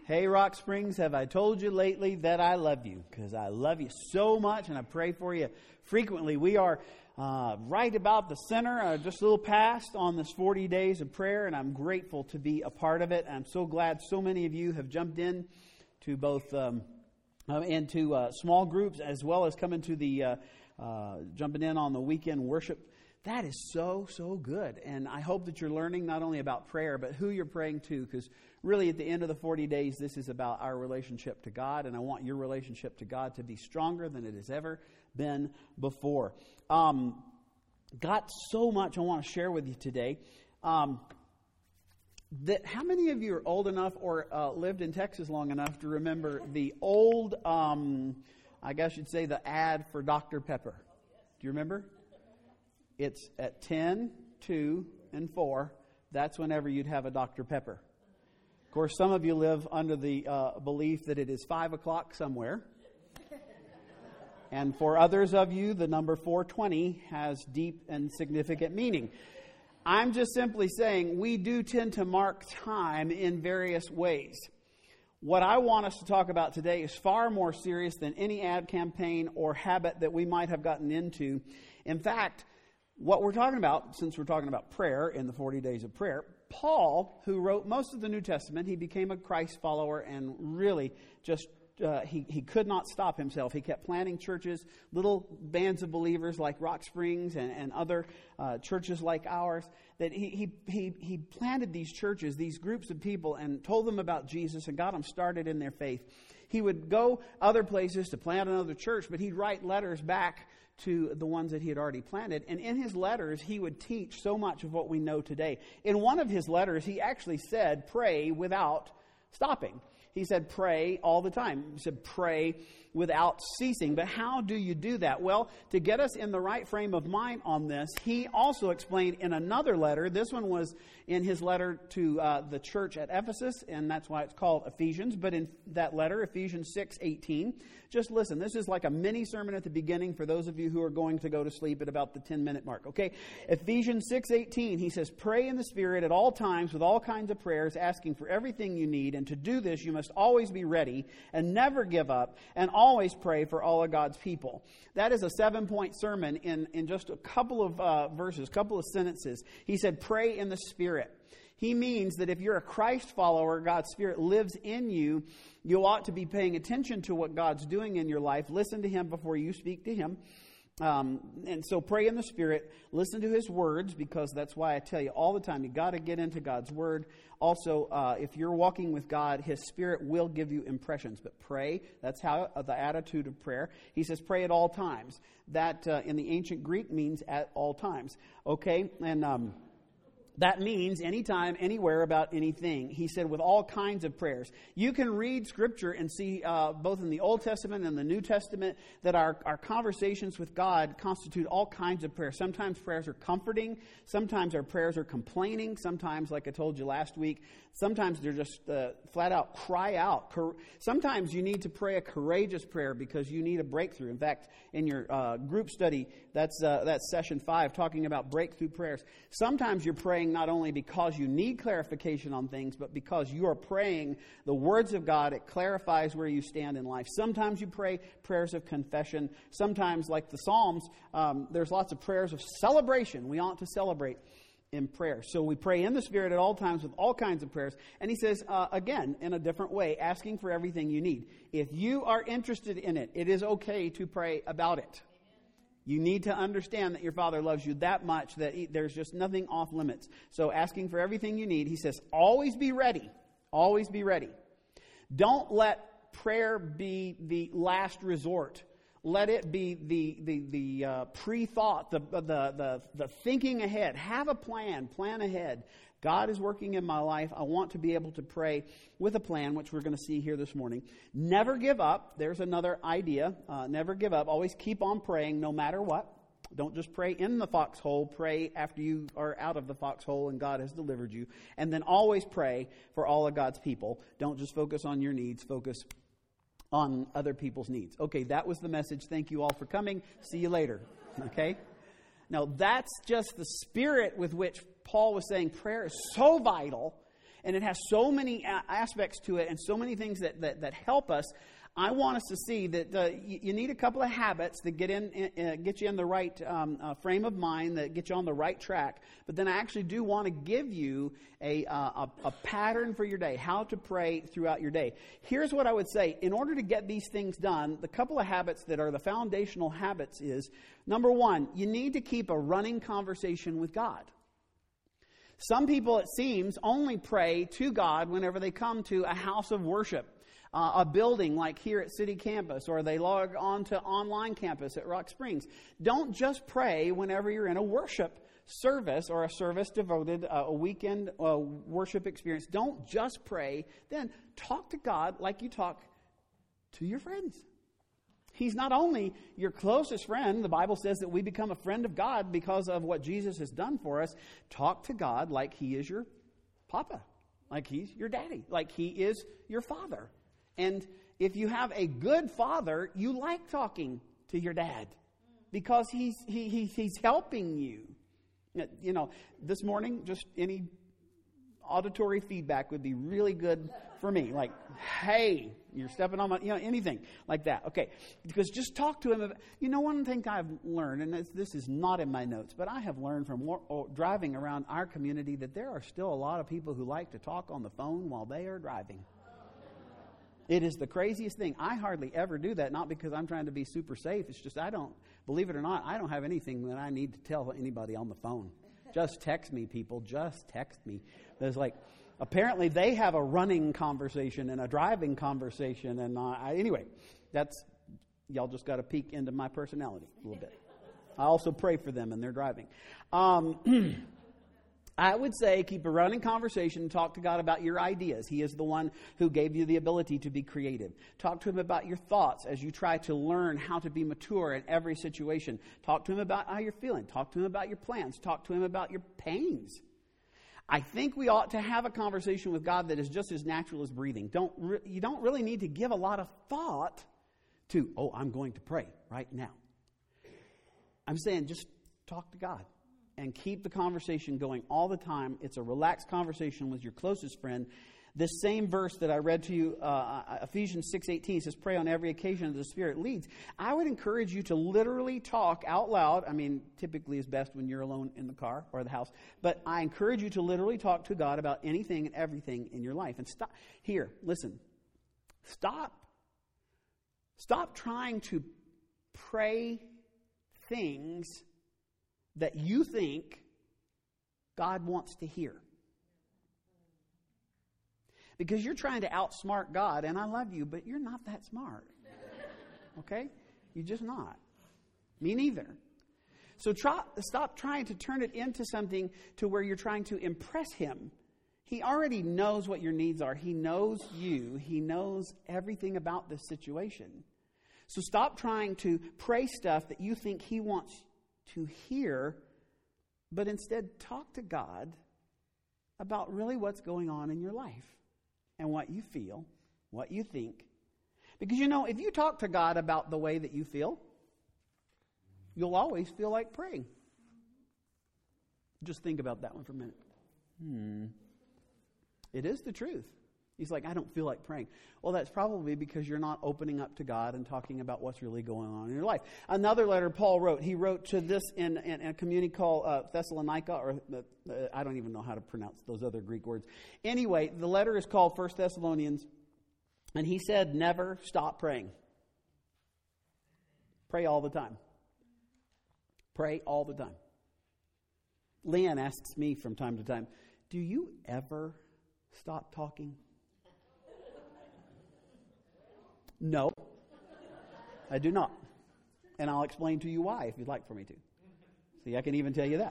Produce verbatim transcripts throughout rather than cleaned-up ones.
Hey, Rock Springs, have I told you lately that I love you? Because I love you so much and I pray for you frequently. We are uh, right about the center, uh, just a little past on this forty days of prayer, and I'm grateful to be a part of it. I'm so glad so many of you have jumped in to both um, uh, into uh, small groups as well as coming to the uh, uh, jumping in on the weekend worship. That is so, so good. And I hope that you're learning not only about prayer, but who you're praying to, because really at the end of the forty days, this is about our relationship to God, and I want your relationship to God to be stronger than it has ever been before. Um, got so much I want to share with you today. Um, that how many of you are old enough or uh, lived in Texas long enough to remember the old, um, I guess you'd say the ad for Doctor Pepper? Do you remember? It's at ten, two, and four. That's whenever you'd have a Doctor Pepper. Of course, some of you live under the uh, belief that it is five o'clock somewhere. And for others of you, the number four twenty has deep and significant meaning. I'm just simply saying we do tend to mark time in various ways. What I want us to talk about today is far more serious than any ad campaign or habit that we might have gotten into. In fact, what we're talking about, since we're talking about prayer in the forty days of prayer, Paul, who wrote most of the New Testament, he became a Christ follower and really just, uh, he, he could not stop himself. He kept planting churches, little bands of believers like Rock Springs and, and other uh, churches like ours, that he, he, he, he planted these churches, these groups of people, and told them about Jesus and got them started in their faith. He would go other places to plant another church, but he'd write letters back to the ones that he had already planted. And in his letters, he would teach so much of what we know today. In one of his letters, he actually said, pray without stopping. He said, pray all the time. He said, pray without ceasing. But how do you do that? Well, to get us in the right frame of mind on this, he also explained in another letter. This one was in his letter to uh, the church at Ephesus, and that's why it's called Ephesians. But in that letter, Ephesians six eighteen, just listen. This is like a mini sermon at the beginning for those of you who are going to go to sleep at about the ten-minute mark. Okay, Ephesians six eighteen, he says, pray in the Spirit at all times with all kinds of prayers, asking for everything you need. And to do this, you must always be ready and never give up and always pray for all of God's people. That is a seven-point sermon in, in just a couple of uh, verses, couple of sentences. He said, pray in the Spirit. He means that if you're a Christ follower, God's Spirit lives in you. You ought to be paying attention to what God's doing in your life. Listen to Him before you speak to Him. Um, and so pray in the Spirit. Listen to His words, because that's why I tell you all the time, you got to get into God's Word. Also, uh, if you're walking with God, His Spirit will give you impressions. But pray, that's how uh, the attitude of prayer. He says pray at all times. That uh, in the ancient Greek means at all times. Okay, and um, that means anytime, anywhere, about anything. He said with all kinds of prayers. You can read Scripture and see uh, both in the Old Testament and the New Testament that our, our conversations with God constitute all kinds of prayers. Sometimes prayers are comforting. Sometimes our prayers are complaining. Sometimes, like I told you last week, sometimes they're just uh, flat out cry out. Sometimes you need to pray a courageous prayer because you need a breakthrough. In fact, in your uh, group study, that's, uh, that's session five, talking about breakthrough prayers. Sometimes you're praying not only because you need clarification on things, but because you are praying the words of God. It clarifies where you stand in life. Sometimes you pray prayers of confession. Sometimes, like the Psalms, um, there's lots of prayers of celebration. We ought to celebrate in prayer. So we pray in the Spirit at all times with all kinds of prayers. And he says, uh, again, in a different way, asking for everything you need. If you are interested in it, it is okay to pray about it. You need to understand that your Father loves you that much that he, there's just nothing off limits. So asking for everything you need, he says, always be ready. Always be ready. Don't let prayer be the last resort. Let it be the the the uh, pre-thought, the, the the the thinking ahead. Have a plan. Plan ahead. God is working in my life. I want to be able to pray with a plan, which we're going to see here this morning. Never give up. There's another idea. Uh, never give up. Always keep on praying no matter what. Don't just pray in the foxhole. Pray after you are out of the foxhole and God has delivered you. And then always pray for all of God's people. Don't just focus on your needs. Focus on other people's needs. Okay, that was the message. Thank you all for coming. See you later. Okay? Now, that's just the spirit with which Paul was saying prayer is so vital and it has so many a- aspects to it and so many things that, that, that help us. I want us to see that uh, you, you need a couple of habits that get in, uh, get you in the right um, uh, frame of mind, that get you on the right track. But then I actually do want to give you a, uh, a, a pattern for your day, how to pray throughout your day. Here's what I would say. In order to get these things done, the couple of habits that are the foundational habits is, number one, you need to keep a running conversation with God. Some people, it seems, only pray to God whenever they come to a house of worship. Uh, a building like here at City Campus, or they log on to online campus at Rock Springs. Don't just pray whenever you're in a worship service or a service devoted, uh, a weekend uh, worship experience. Don't just pray. Then talk to God like you talk to your friends. He's not only your closest friend. The Bible says that we become a friend of God because of what Jesus has done for us. Talk to God like He is your papa, like He's your daddy, like He is your father. And if you have a good father, you like talking to your dad because he's he, he he's helping you. You know, this morning, just any auditory feedback would be really good for me. Like, hey, you're stepping on my, you know, anything like that. Okay, because just talk to him about, you know, one thing I've learned, and this, this is not in my notes, but I have learned from war, oh, driving around our community that there are still a lot of people who like to talk on the phone while they are driving. It is the craziest thing. I hardly ever do that, not because I'm trying to be super safe. It's just I don't, believe it or not, I don't have anything that I need to tell anybody on the phone. Just text me, people. Just text me. There's like, apparently they have a running conversation and a driving conversation. And uh, I, anyway, that's, y'all just got to peek into my personality a little bit. I also pray for them and they're driving. Um I would say keep a running conversation and talk to God about your ideas. He is the one who gave you the ability to be creative. Talk to Him about your thoughts as you try to learn how to be mature in every situation. Talk to Him about how you're feeling. Talk to Him about your plans. Talk to Him about your pains. I think we ought to have a conversation with God that is just as natural as breathing. Don't re- you don't really need to give a lot of thought to, oh, I'm going to pray right now. I'm saying just talk to God. And keep the conversation going all the time. It's a relaxed conversation with your closest friend. This same verse that I read to you, uh, Ephesians six eighteen, says, pray on every occasion as the Spirit leads. I would encourage you to literally talk out loud. I mean, typically it's best when you're alone in the car or the house. But I encourage you to literally talk to God about anything and everything in your life. And stop. Here, listen. Stop. Stop trying to pray things that you think God wants to hear. Because you're trying to outsmart God, and I love you, but you're not that smart. Okay? You're just not. Me neither. So try, stop trying to turn it into something to where you're trying to impress Him. He already knows what your needs are. He knows you. He knows everything about this situation. So stop trying to pray stuff that you think He wants to hear, but instead talk to God about really what's going on in your life and what you feel, what you think. Because, you know, if you talk to God about the way that you feel, you'll always feel like praying. Just think about that one for a minute. Hmm. It is the truth. He's like, I don't feel like praying. Well, that's probably because you're not opening up to God and talking about what's really going on in your life. Another letter Paul wrote, he wrote to this in, in, in a community called uh, Thessalonica, or uh, I don't even know how to pronounce those other Greek words. Anyway, the letter is called First Thessalonians, and he said, never stop praying. Pray all the time. Pray all the time. Leanne asks me from time to time, do you ever stop talking? No, I do not. And I'll explain to you why if you'd like for me to. See, I can even tell you that.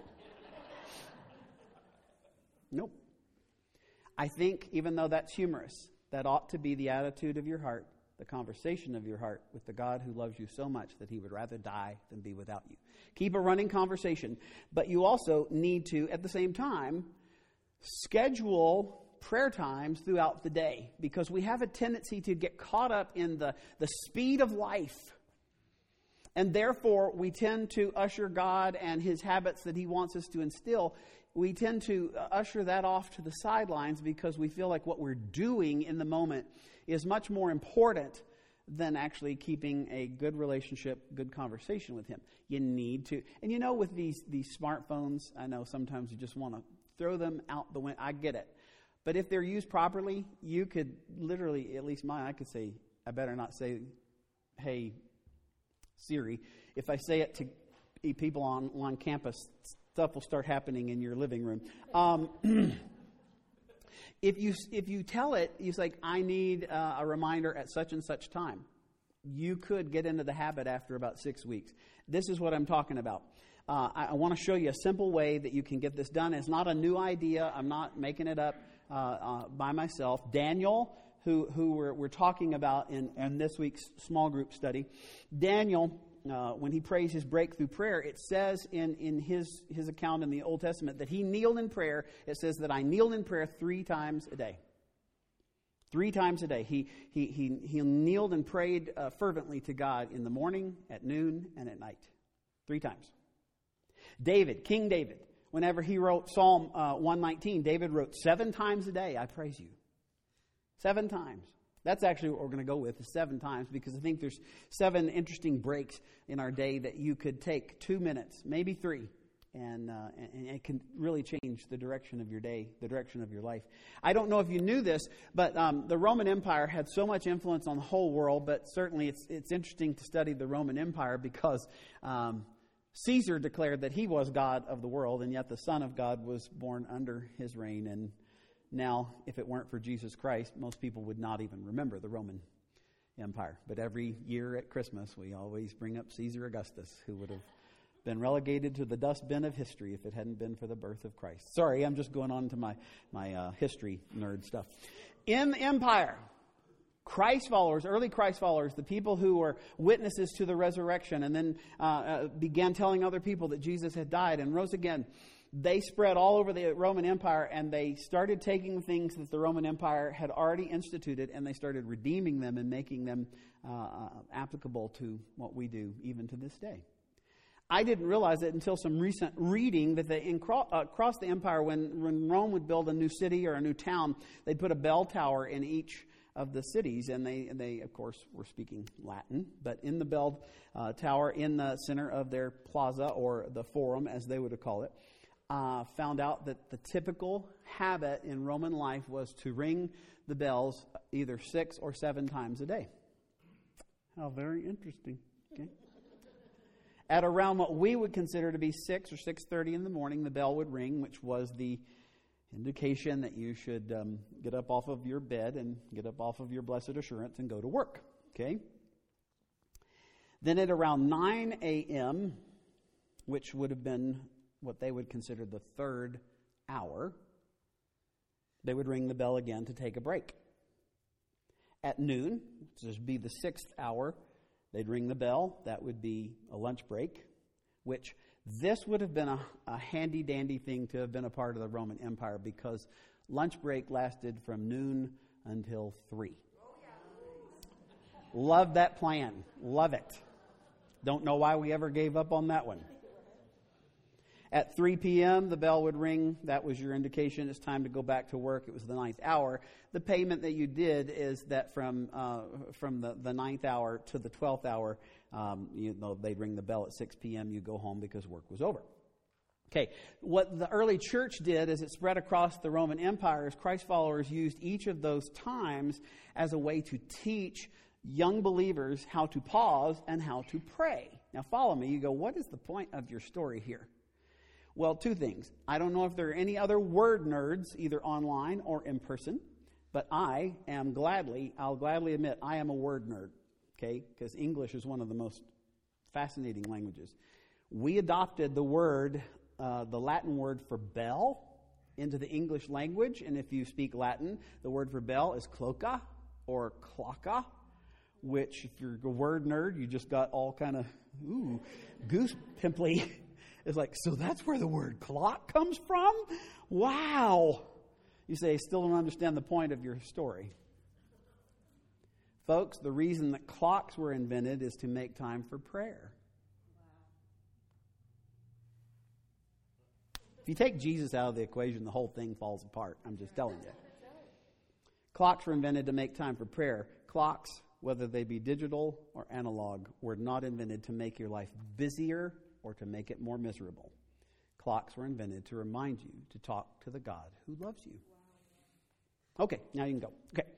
Nope. I think, even though that's humorous, that ought to be the attitude of your heart, the conversation of your heart with the God who loves you so much that He would rather die than be without you. Keep a running conversation, but you also need to, at the same time, schedule prayer times throughout the day, because we have a tendency to get caught up in the, the speed of life And therefore, we tend to usher God and His habits that He wants us to instill, we tend to usher that off to the sidelines because we feel like what we're doing in the moment is much more important than actually keeping a good relationship, good conversation with Him. You need to. And you know, with these, these smartphones, I know sometimes you just want to throw them out the window. I get it. But if they're used properly, you could literally, at least mine, I could say, I better not say, hey, Siri. If I say it to people on, on campus, stuff will start happening in your living room. Um, if you if you tell it, you say, I need uh, a reminder at such and such time. You could get into the habit after about six weeks. This is what I'm talking about. Uh, I, I want to show you a simple way that you can get this done. It's not a new idea. I'm not making it up uh, uh, by myself. Daniel, who who we're, we're talking about in, in this week's small group study, Daniel, uh, when he prays his breakthrough prayer, it says in, in his, his account in the Old Testament that he kneeled in prayer. It says that I kneeled in prayer three times a day. Three times a day. He he he, he kneeled and prayed uh, fervently to God in the morning, at noon, and at night. Three times. David, King David, whenever he wrote Psalm uh, one nineteen, David wrote seven times a day, I praise you. Seven times. That's actually what we're going to go with, is seven times, because I think there's seven interesting breaks in our day that you could take two minutes, maybe three, and, uh, and it can really change the direction of your day, the direction of your life. I don't know if you knew this, but um, the Roman Empire had so much influence on the whole world, but certainly it's it's interesting to study the Roman Empire because um, Caesar declared that he was God of the world, and yet the Son of God was born under his reign. And now, if it weren't for Jesus Christ, most people would not even remember the Roman Empire. But every year at Christmas, we always bring up Caesar Augustus, who would have been relegated to the dustbin of history if it hadn't been for the birth of Christ. Sorry, I'm just going on to my, my uh, history nerd stuff. In the empire, Christ followers, early Christ followers, the people who were witnesses to the resurrection and then uh, uh, began telling other people that Jesus had died and rose again, they spread all over the Roman Empire, and they started taking things that the Roman Empire had already instituted, and they started redeeming them and making them uh, applicable to what we do even to this day. I didn't realize it until some recent reading that they, in, uh, across the empire, when, when Rome would build a new city or a new town, they'd put a bell tower in each of the cities, and they, they of course, were speaking Latin, but in the bell uh, tower in the center of their plaza, or the forum, as they would call it, Uh, found out that the typical habit in Roman life was to ring the bells either six or seven times a day. How very interesting. Okay. At around what we would consider to be six or six thirty in the morning, the bell would ring, which was the indication that you should um, get up off of your bed and get up off of your blessed assurance and go to work. Okay. Then at around nine a.m., which would have been what they would consider the third hour, they would ring the bell again to take a break. At noon, which would be the sixth hour, they'd ring the bell. That would be a lunch break, which this would have been a, a handy-dandy thing to have been a part of the Roman Empire, because lunch break lasted from noon until three. Love that plan. Love it. Don't know why we ever gave up on that one. At three p.m., the bell would ring. That was your indication. It's time to go back to work. It was the ninth hour. The payment that you did is that from uh, from the, the ninth hour to the twelfth hour, um, you know, they'd ring the bell at six p.m. You go home because work was over. Okay, what the early church did as it spread across the Roman Empire is Christ followers used each of those times as a way to teach young believers how to pause and how to pray. Now follow me. You go, what is the point of your story here? Well, two things. I don't know if there are any other word nerds, either online or in person, but I am gladly, I'll gladly admit, I am a word nerd, okay? Because English is one of the most fascinating languages. We adopted the word, uh, the Latin word for bell, into the English language, and if you speak Latin, the word for bell is cloca or clocka, which, if you're a word nerd, you just got all kind of, ooh, goose pimply. It's like, so that's where the word clock comes from? Wow. You say, still don't understand the point of your story. Folks, the reason that clocks were invented is to make time for prayer. If you take Jesus out of the equation, the whole thing falls apart. I'm just telling you. Clocks were invented to make time for prayer. Clocks, whether they be digital or analog, were not invented to make your life busier or to make it more miserable. Clocks were invented to remind you to talk to the God who loves you. Okay, now you can go. Okay.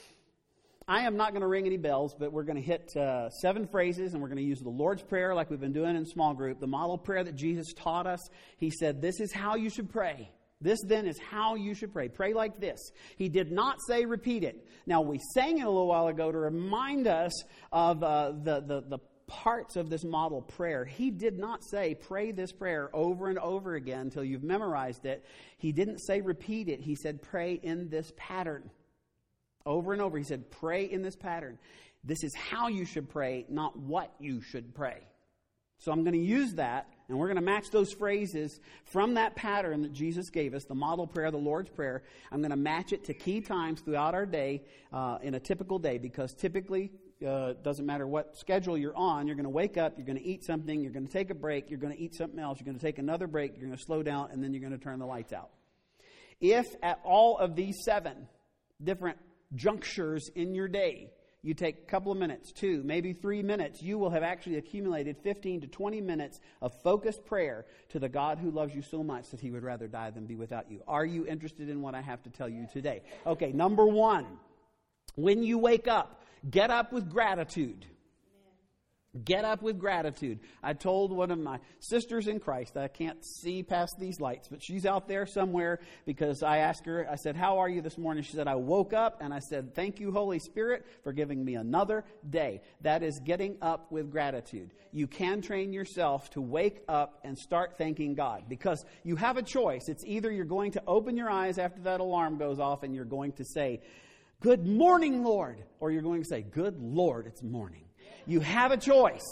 I am not going to ring any bells, but we're going to hit uh, seven phrases, and we're going to use the Lord's Prayer like we've been doing in small group, the model prayer that Jesus taught us. He said, this is how you should pray. This then is how you should pray. Pray like this. He did not say repeat it. Now, we sang it a little while ago to remind us of uh, the, the, the parts of this model prayer. He did not say pray this prayer over and over again until you've memorized it. He didn't say repeat it. He said pray in this pattern. Over and over, he said, pray in this pattern. This is how you should pray, not what you should pray. So I'm going to use that, and we're going to match those phrases from that pattern that Jesus gave us, the model prayer, the Lord's Prayer. I'm going to match it to key times throughout our day uh, in a typical day, because typically, uh, it doesn't matter what schedule you're on, you're going to wake up, you're going to eat something, you're going to take a break, you're going to eat something else, you're going to take another break, you're going to slow down, and then you're going to turn the lights out. If at all of these seven different junctures in your day, you take a couple of minutes, two, maybe three minutes, you will have actually accumulated fifteen to twenty minutes of focused prayer to the God who loves you so much that he would rather die than be without you. Are you interested in what I have to tell you today? Okay, number one, when you wake up, get up with gratitude. Get up with gratitude. I told one of my sisters in Christ, I can't see past these lights, but she's out there somewhere, because I asked her, I said, how are you this morning? She said, I woke up and I said, thank you, Holy Spirit, for giving me another day. That is getting up with gratitude. You can train yourself to wake up and start thanking God, because you have a choice. It's either you're going to open your eyes after that alarm goes off and you're going to say, good morning, Lord, or you're going to say, good Lord, it's morning. You have a choice.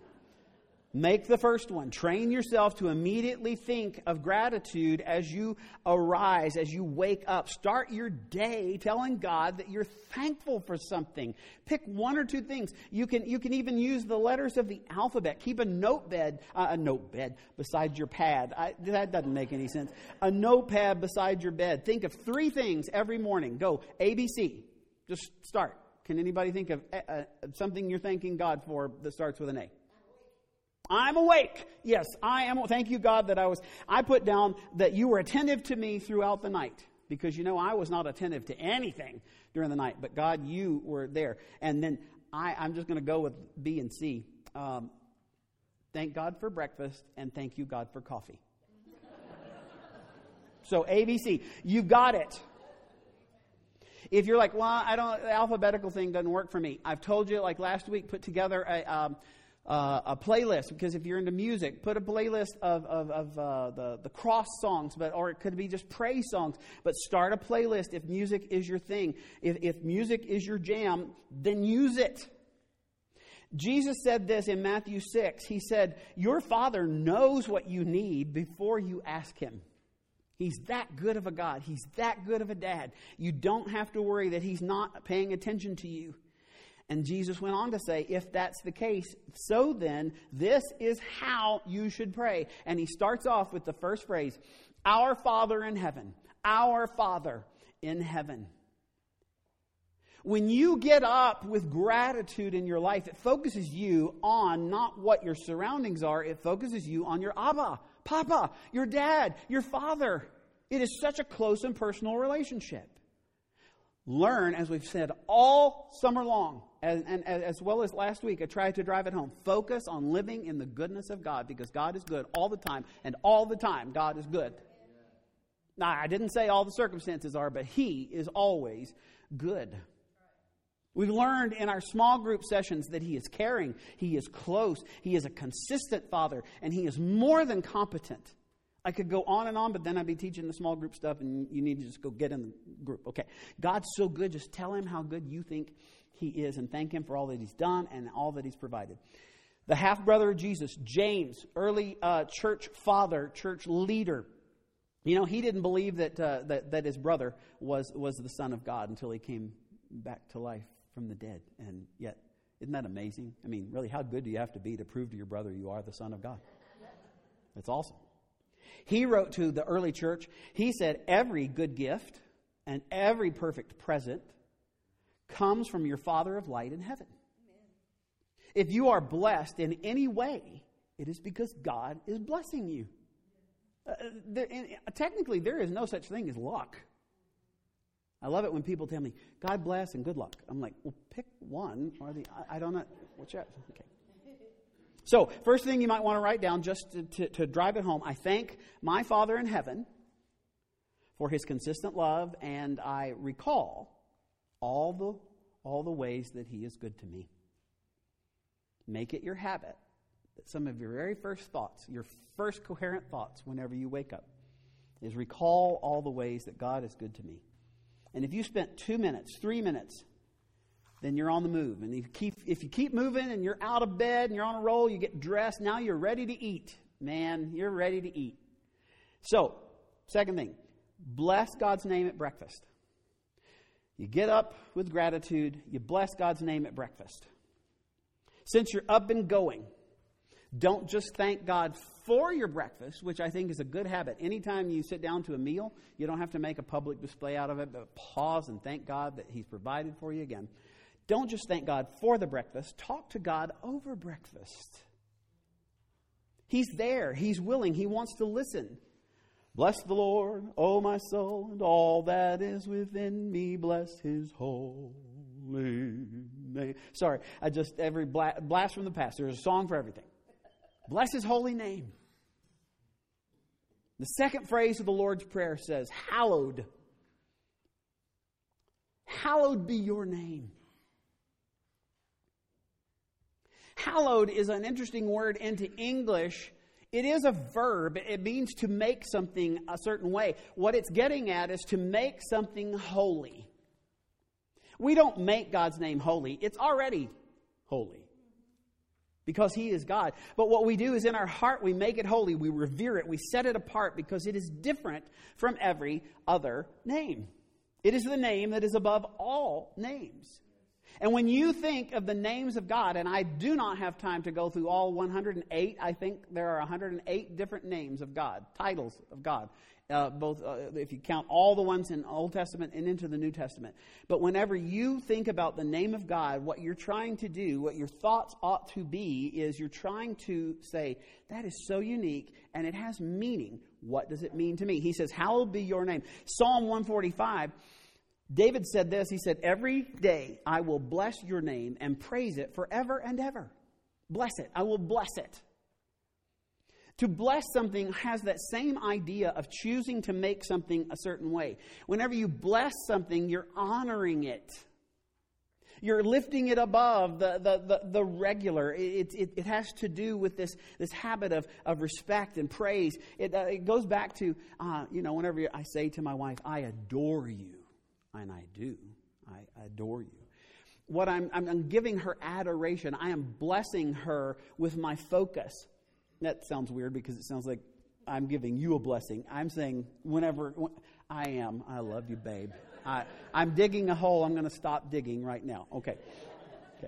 Make the first one. Train yourself to immediately think of gratitude as you arise, as you wake up. Start your day telling God that you're thankful for something. Pick one or two things. You can you can even use the letters of the alphabet. Keep a notepad, uh, a notepad beside your pad. I, that doesn't make any sense. A notepad beside your bed. Think of three things every morning. Go A B C. Just start. Can anybody think of uh, something you're thanking God for that starts with an A? I'm awake. Yes, I am. Thank you, God, that I was. I put down that you were attentive to me throughout the night, because, you know, I was not attentive to anything during the night. But, God, you were there. And then I, I'm just going to go with B and C. Um, thank God for breakfast, and thank you, God, for coffee. So A B C. You got it. If you're like, well, I don't, the alphabetical thing doesn't work for me. I've told you, like last week, put together a um, uh, a playlist, because if you're into music, put a playlist of of, of uh, the the cross songs, but or it could be just praise songs. But start a playlist if music is your thing. If if music is your jam, then use it. Jesus said this in Matthew six. He said, "Your Father knows what you need before you ask Him." He's that good of a God. He's that good of a dad. You don't have to worry that He's not paying attention to you. And Jesus went on to say, if that's the case, so then this is how you should pray. And He starts off with the first phrase, our Father in heaven. Our Father in heaven. When you get up with gratitude in your life, it focuses you on not what your surroundings are. It focuses you on your Abba, Papa, your dad, your father. It is such a close and personal relationship. Learn, as we've said all summer long, and, and as well as last week, I tried to drive it home. Focus on living in the goodness of God, because God is good all the time, and all the time God is good. Now, I didn't say all the circumstances are, but He is always good. We've learned in our small group sessions that He is caring, He is close, He is a consistent Father, and He is more than competent. I could go on and on, but then I'd be teaching the small group stuff, and you need to just go get in the group. Okay, God's so good, just tell Him how good you think He is, and thank Him for all that He's done and all that He's provided. The half-brother of Jesus, James, early uh, church father, church leader. You know, he didn't believe that, uh, that that his brother was, was the Son of God until he came back to life from the dead. And yet, isn't that amazing? I mean, really, how good do you have to be to prove to your brother you are the Son of God? That's awesome. He wrote to the early church, he said, every good gift and every perfect present comes from your Father of light in heaven. Amen. If you are blessed in any way, it is because God is blessing you. Uh, there, and technically, there is no such thing as luck. I love it when people tell me, God bless and good luck. I'm like, well, pick one or the, I, I don't know. Which, okay. So, first thing you might want to write down just to, to, to drive it home, I thank my Father in heaven for his consistent love, and I recall all the, all the ways that he is good to me. Make it your habit that some of your very first thoughts, your first coherent thoughts whenever you wake up, is recall all the ways that God is good to me. And if you spent two minutes, three minutes, then you're on the move. And if you keep, if you keep moving and you're out of bed and you're on a roll, you get dressed, now you're ready to eat. Man, you're ready to eat. So, second thing, bless God's name at breakfast. You get up with gratitude, you bless God's name at breakfast. Since you're up and going, don't just thank God for your breakfast, which I think is a good habit. Anytime you sit down to a meal, you don't have to make a public display out of it, but pause and thank God that he's provided for you again. Don't just thank God for the breakfast. Talk to God over breakfast. He's there. He's willing. He wants to listen. Bless the Lord, O my soul, and all that is within me. Bless his holy name. Sorry, I just, every bla- blast from the past. There's a song for everything. Bless his holy name. The second phrase of the Lord's Prayer says, hallowed. Hallowed be your name. Hallowed is an interesting word into English. It is a verb. It means to make something a certain way. What it's getting at is to make something holy. We don't make God's name holy. It's already holy because he is God. But what we do is in our heart, we make it holy. We revere it. We set it apart because it is different from every other name. It is the name that is above all names. And when you think of the names of God, and I do not have time to go through all one hundred eight, I think there are one hundred eight different names of God, titles of God, uh, both uh, if you count all the ones in the Old Testament and into the New Testament. But whenever you think about the name of God, what you're trying to do, what your thoughts ought to be, is you're trying to say, that is so unique and it has meaning. What does it mean to me? He says, hallowed be your name. Psalm one forty-five, David said this, he said, every day I will bless your name and praise it forever and ever. Bless it. I will bless it. To bless something has that same idea of choosing to make something a certain way. Whenever you bless something, you're honoring it. You're lifting it above the, the, the, the regular. It, it, it has to do with this, this habit of, of respect and praise. It, uh, it goes back to, uh, you know, whenever I say to my wife, I adore you. And I do. I adore you. What I'm, I'm, I'm giving her adoration. I am blessing her with my focus. That sounds weird because it sounds like I'm giving you a blessing. I'm saying whenever when, I am. I love you, babe. I, I'm digging a hole. I'm going to stop digging right now. Okay. Okay.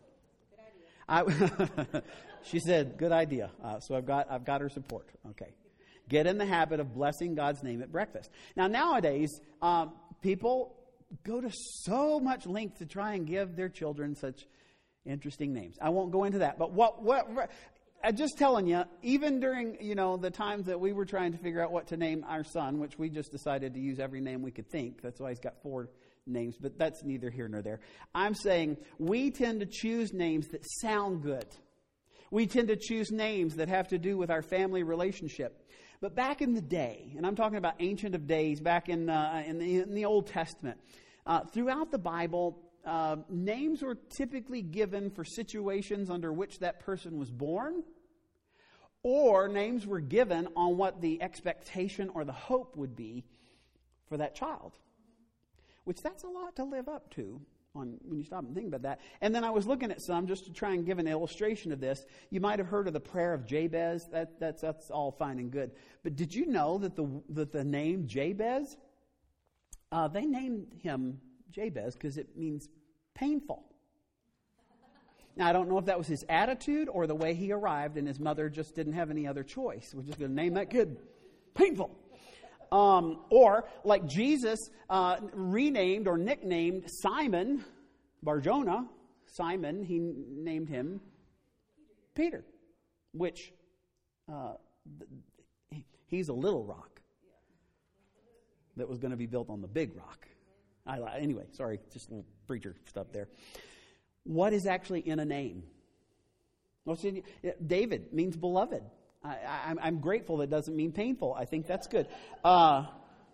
Good idea. I, she said, "Good idea." Uh, so I've got I've got her support. Okay. Get in the habit of blessing God's name at breakfast. Now nowadays. Um, People go to so much length to try and give their children such interesting names. I won't go into that. But what, what, I'm just telling you, even during, you know, the times that we were trying to figure out what to name our son, which we just decided to use every name we could think. That's why he's got four names, but that's neither here nor there. I'm saying we tend to choose names that sound good. We tend to choose names that have to do with our family relationship. But back in the day, and I'm talking about ancient of days, back in, uh, in, the, in the Old Testament, uh, throughout the Bible, uh, names were typically given for situations under which that person was born, or names were given on what the expectation or the hope would be for that child, which that's a lot to live up to. On, when you stop and think about that. And then I was looking at some just to try and give an illustration of this. You might have heard of the prayer of Jabez. That, that's, that's all fine and good. But did you know that the, that the name Jabez, uh, they named him Jabez because it means painful. Now, I don't know if that was his attitude or the way he arrived and his mother just didn't have any other choice. We're just going to name that kid painful. Um, or like Jesus uh, renamed or nicknamed Simon Bar-Jonah, Simon, he named him Peter, which uh, he's a little rock that was going to be built on the big rock. I, anyway, sorry, just a little preacher stuff there. What is actually in a name? Well, see, David means beloved. I, I, I'm grateful that doesn't mean painful. I think that's good. Uh,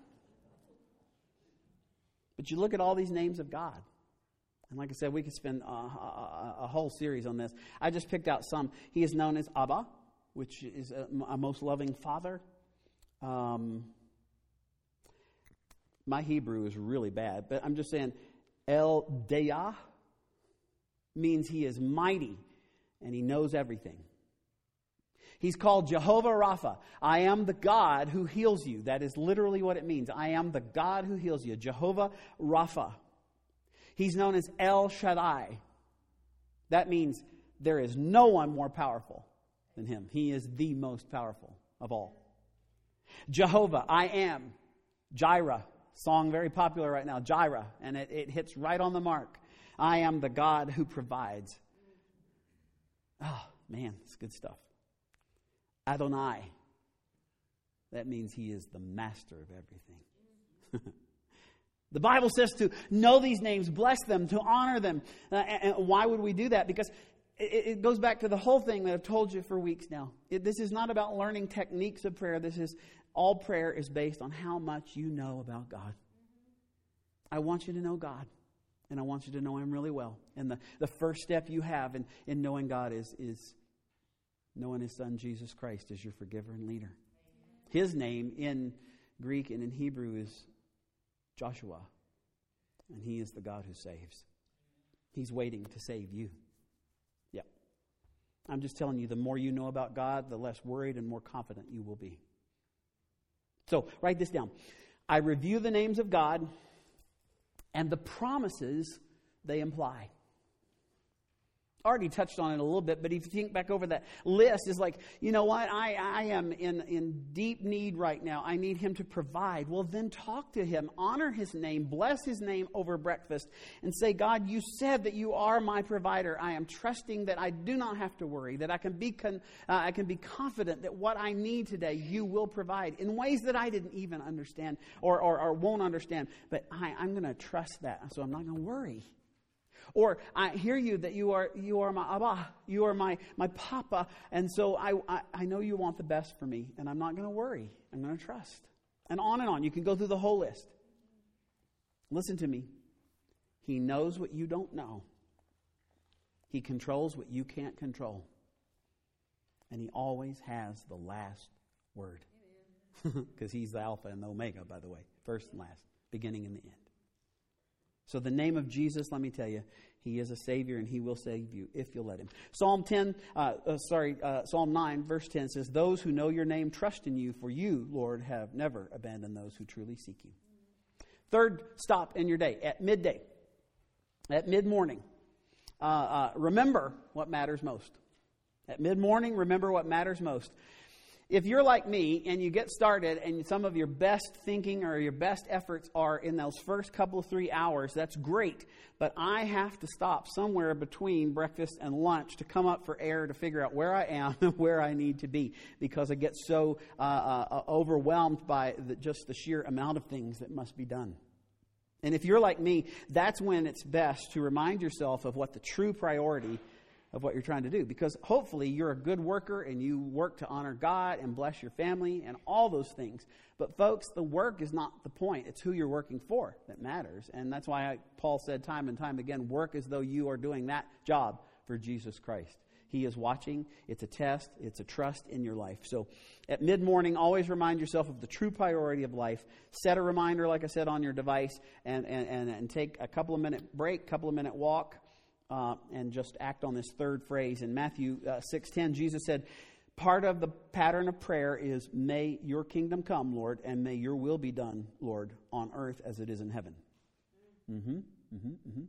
but you look at all these names of God. And like I said, we could spend a, a, a whole series on this. I just picked out some. He is known as Abba, which is a, a most loving father. Um, my Hebrew is really bad, but I'm just saying El Dayah means he is mighty and he knows everything. He's called Jehovah Rapha. I am the God who heals you. That is literally what it means. I am the God who heals you. Jehovah Rapha. He's known as El Shaddai. That means there is no one more powerful than him. He is the most powerful of all. Jehovah, I am. Jireh. Song very popular right now. Jireh. And it, it hits right on the mark. I am the God who provides. Oh, man, it's good stuff. Adonai. That means he is the master of everything. The Bible says to know these names, bless them, to honor them. Uh, and why would we do that? Because it, it goes back to the whole thing that I've told you for weeks now. It, this is not about learning techniques of prayer. This is all prayer is based on how much you know about God. I want you to know God. And I want you to know Him really well. And the, the first step you have in, in knowing God is, is knowing His Son, Jesus Christ, as your forgiver and leader. His name in Greek and in Hebrew is Joshua. And He is the God who saves. He's waiting to save you. Yep. I'm just telling you, the more you know about God, the less worried and more confident you will be. So, write this down. I review the names of God and the promises they imply. I already touched on it a little bit, but if you think back over that list, is like, you know what? I, I am in, in deep need right now. I need Him to provide. Well, then talk to Him. Honor His name. Bless His name over breakfast. And say, God, you said that you are my provider. I am trusting that I do not have to worry, that I can be con, uh, I can be confident that what I need today, you will provide in ways that I didn't even understand or, or, or won't understand. But I, I'm going to trust that, so I'm not going to worry. Or I hear you that you are you are my Abba, you are my, my Papa, and so I, I, I know you want the best for me, and I'm not going to worry. I'm going to trust. And on and on. You can go through the whole list. Listen to me. He knows what you don't know. He controls what you can't control. And He always has the last word. Because He's the Alpha and the Omega, by the way. First and last. Beginning and the end. So the name of Jesus, let me tell you, He is a Savior and He will save you if you'll let Him. Psalm ten, uh, uh, sorry, uh, Psalm nine, verse ten says, "Those who know Your name trust in You, for You, Lord, have never abandoned those who truly seek You." Third stop in your day, at midday, at mid-morning, uh, uh, remember what matters most. At mid-morning, remember what matters most. If you're like me and you get started and some of your best thinking or your best efforts are in those first couple of three hours, that's great. But I have to stop somewhere between breakfast and lunch to come up for air to figure out where I am and where I need to be, because I get so uh, uh, overwhelmed by the, just the sheer amount of things that must be done. And if you're like me, that's when it's best to remind yourself of what the true priority of what you're trying to do. Because hopefully you're a good worker and you work to honor God and bless your family and all those things. But folks, the work is not the point. It's who you're working for that matters. And that's why I, Paul said time and time again, work as though you are doing that job for Jesus Christ. He is watching. It's a test. It's a trust in your life. So at mid-morning, always remind yourself of the true priority of life. Set a reminder, like I said, on your device and, and, and, and take a couple of minute break, couple of minute walk. Uh, and just act on this third phrase. In Matthew uh, six ten, Jesus said, part of the pattern of prayer is, may Your kingdom come, Lord, and may Your will be done, Lord, on earth as it is in heaven. Mm-hmm, mm-hmm, mm-hmm.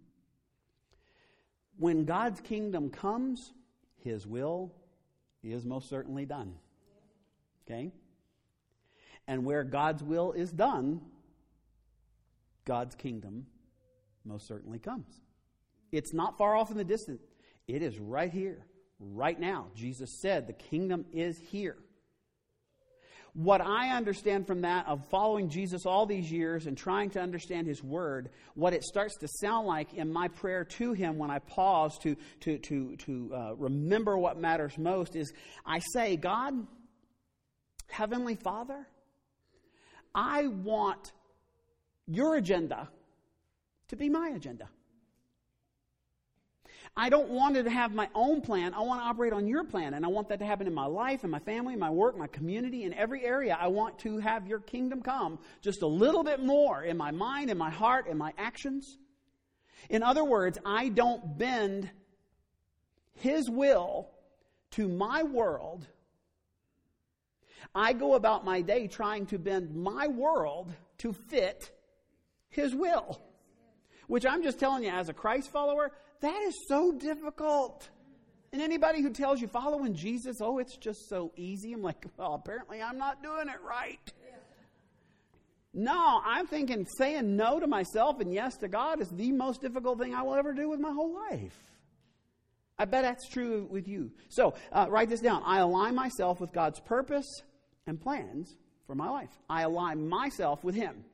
When God's kingdom comes, His will is most certainly done. Okay? And where God's will is done, God's kingdom most certainly comes. It's not far off in the distance. It is right here, right now. Jesus said the kingdom is here. What I understand from that, of following Jesus all these years and trying to understand His Word, what it starts to sound like in my prayer to Him when I pause to, to, to, to uh, remember what matters most is I say, God, Heavenly Father, I want your agenda to be my agenda. I don't want to have my own plan. I want to operate on your plan. And I want that to happen in my life, in my family, my work, my community, in every area. I want to have your kingdom come just a little bit more in my mind, in my heart, in my actions. In other words, I don't bend His will to my world. I go about my day trying to bend my world to fit His will. Which I'm just telling you, as a Christ follower, that is so difficult. And anybody who tells you following Jesus, oh, it's just so easy. I'm like, well, apparently I'm not doing it right. No, I'm thinking saying no to myself and yes to God is the most difficult thing I will ever do with my whole life. I bet that's true with you. So uh, write this down. I align myself with God's purpose and plans for my life. I align myself with Him.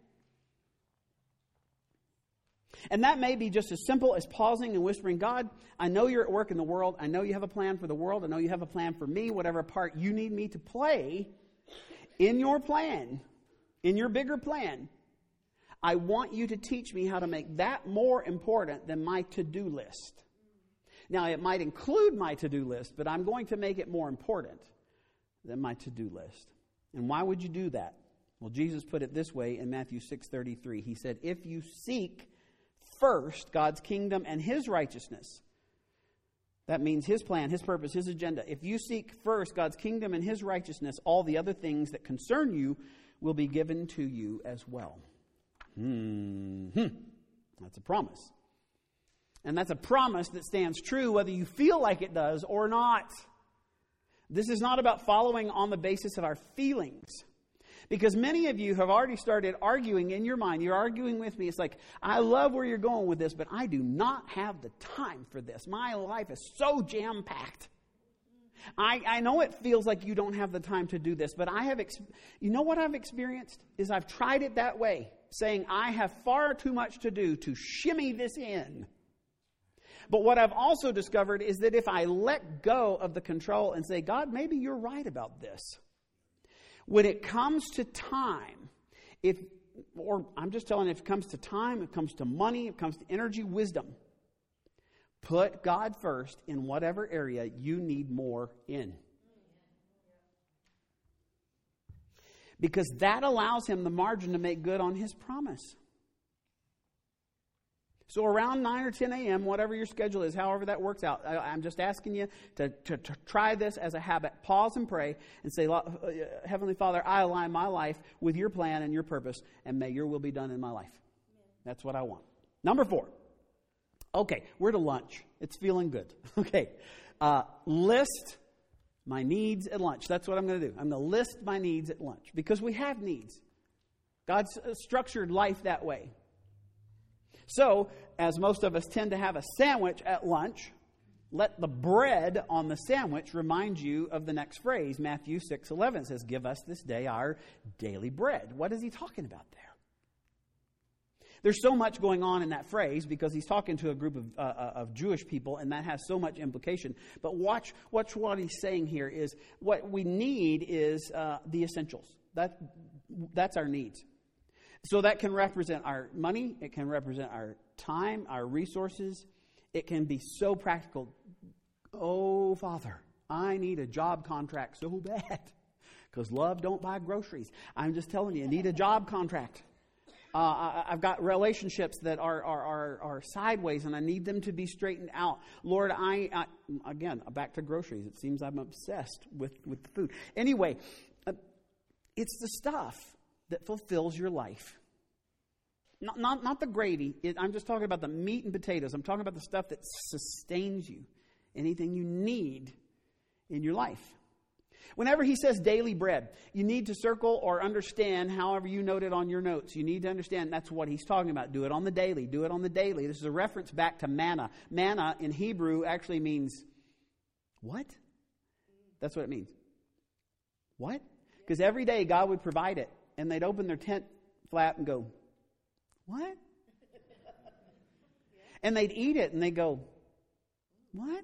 And that may be just as simple as pausing and whispering, God, I know you're at work in the world. I know you have a plan for the world. I know you have a plan for me, whatever part you need me to play in your plan, in your bigger plan. I want you to teach me how to make that more important than my to-do list. Now, it might include my to-do list, but I'm going to make it more important than my to-do list. And why would you do that? Well, Jesus put it this way in Matthew six thirty-three. He said, if you seek first God's kingdom and His righteousness. That means His plan, His purpose, His agenda. If you seek first God's kingdom and His righteousness, all the other things that concern you will be given to you as well. Hmm. That's a promise. And that's a promise that stands true whether you feel like it does or not. This is not about following on the basis of our feelings. Because many of you have already started arguing in your mind. You're arguing with me. It's like, I love where you're going with this, but I do not have the time for this. My life is so jam-packed. I, I know it feels like you don't have the time to do this, but I have, ex- you know what I've experienced? Is I've tried it that way, saying I have far too much to do to shimmy this in. But what I've also discovered is that if I let go of the control and say, God, maybe you're right about this. When it comes to time, if, or I'm just telling you, if it comes to time, it comes to money, it comes to energy, wisdom, put God first in whatever area you need more in. Because that allows Him the margin to make good on His promise. So around nine or ten a.m., whatever your schedule is, however that works out, I, I'm just asking you to, to, to try this as a habit. Pause and pray and say, Heavenly Father, I align my life with your plan and your purpose, and may your will be done in my life. That's what I want. Number four. Okay, we're to lunch. It's feeling good. Okay, uh, list my needs at lunch. That's what I'm going to do. I'm going to list my needs at lunch because we have needs. God's structured life that way. So, as most of us tend to have a sandwich at lunch, let the bread on the sandwich remind you of the next phrase. Matthew six eleven says, give us this day our daily bread. What is He talking about there? There's so much going on in that phrase because He's talking to a group of, uh, of Jewish people, and that has so much implication. But watch, watch what He's saying here is what we need is uh, the essentials. That, that's our needs. So that can represent our money. It can represent our time, our resources. It can be so practical. Oh, Father, I need a job contract so bad because love don't buy groceries. I'm just telling you, I need a job contract. Uh, I, I've got relationships that are, are, are, are sideways and I need them to be straightened out. Lord, I, I again, back to groceries. It seems I'm obsessed with, with the food. Anyway, uh, it's the stuff that fulfills your life. Not, not, not the gravy. It, I'm just talking about the meat and potatoes. I'm talking about the stuff that sustains you. Anything you need in your life. Whenever he says daily bread, you need to circle or understand however you note it on your notes. You need to understand that's what he's talking about. Do it on the daily. Do it on the daily. This is a reference back to manna. Manna in Hebrew actually means what? That's what it means. What? Because every day God would provide it. And they'd open their tent flap and go, what? And they'd eat it and they'd go, what?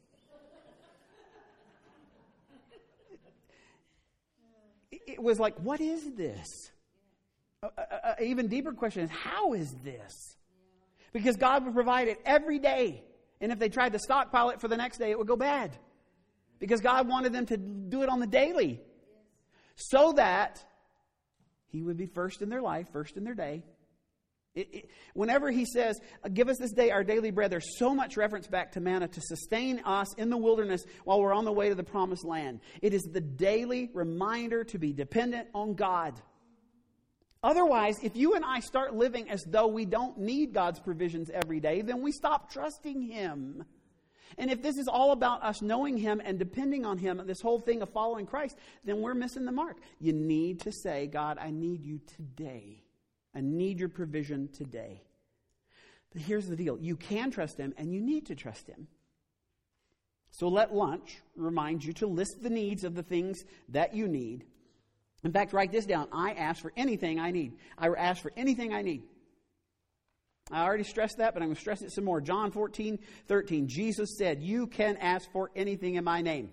It was like, what is this? An even deeper question is, how is this? Because God would provide it every day. And if they tried to stockpile it for the next day, it would go bad. Because God wanted them to do it on the daily. So that He would be first in their life, first in their day. It, it, whenever He says, give us this day our daily bread, there's so much reference back to manna to sustain us in the wilderness while we're on the way to the promised land. It is the daily reminder to be dependent on God. Otherwise, if you and I start living as though we don't need God's provisions every day, then we stop trusting Him. And if this is all about us knowing Him and depending on Him, this whole thing of following Christ, then we're missing the mark. You need to say, God, I need you today. I need your provision today. But here's the deal. You can trust Him and you need to trust Him. So let lunch remind you to list the needs of the things that you need. In fact, write this down. I ask for anything I need. I ask for anything I need. I already stressed that, but I'm going to stress it some more. John fourteen thirteen. Jesus said, you can ask for anything in my name.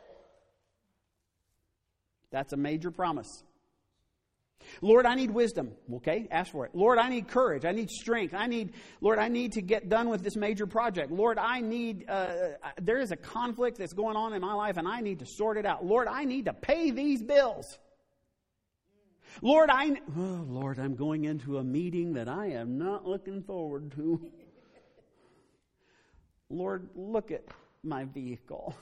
That's a major promise. Lord, I need wisdom. Okay, ask for it. Lord, I need courage. I need strength. I need, Lord, I need to get done with this major project. Lord, I need, uh, there is a conflict that's going on in my life and I need to sort it out. Lord, I need to pay these bills. Lord, I, oh, Lord, I'm going into a meeting that I am not looking forward to. Lord, look at my vehicle.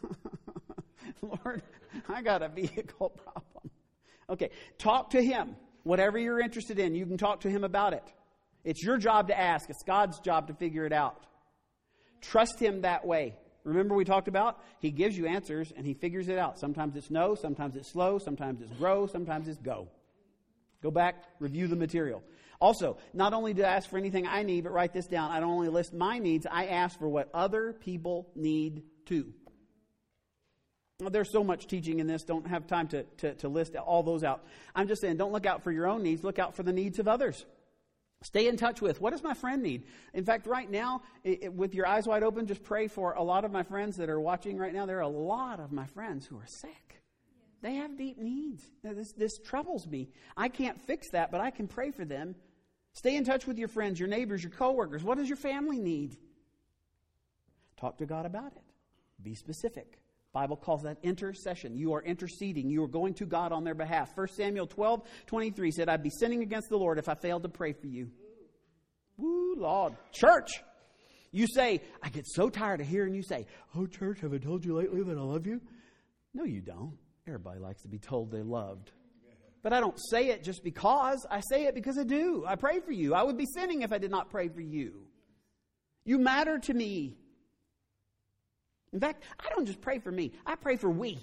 Lord, I got a vehicle problem. Okay, talk to Him. Whatever you're interested in, you can talk to Him about it. It's your job to ask. It's God's job to figure it out. Trust Him that way. Remember we talked about? He gives you answers and He figures it out. Sometimes it's no, sometimes it's slow, sometimes it's grow, sometimes it's go. Go back, review the material. Also, not only do I ask for anything I need, but write this down. I don't only list my needs, I ask for what other people need too. Well, there's so much teaching in this. Don't have time to, to, to list all those out. I'm just saying, don't look out for your own needs. Look out for the needs of others. Stay in touch with, what does my friend need? In fact, right now, it, it, with your eyes wide open, just pray for a lot of my friends that are watching right now. There are a lot of my friends who are sick. They have deep needs. Now, this, this troubles me. I can't fix that, but I can pray for them. Stay in touch with your friends, your neighbors, your coworkers. What does your family need? Talk to God about it. Be specific. Bible calls that intercession. You are interceding. You are going to God on their behalf. First Samuel twelve twenty-three said, I'd be sinning against the Lord if I failed to pray for you. Woo, Lord. Church. You say, I get so tired of hearing you say, oh, church, have I told you lately that I love you? No, you don't. Everybody likes to be told they're loved. But I don't say it just because. I say it because I do. I pray for you. I would be sinning if I did not pray for you. You matter to me. In fact, I don't just pray for me. I pray for we.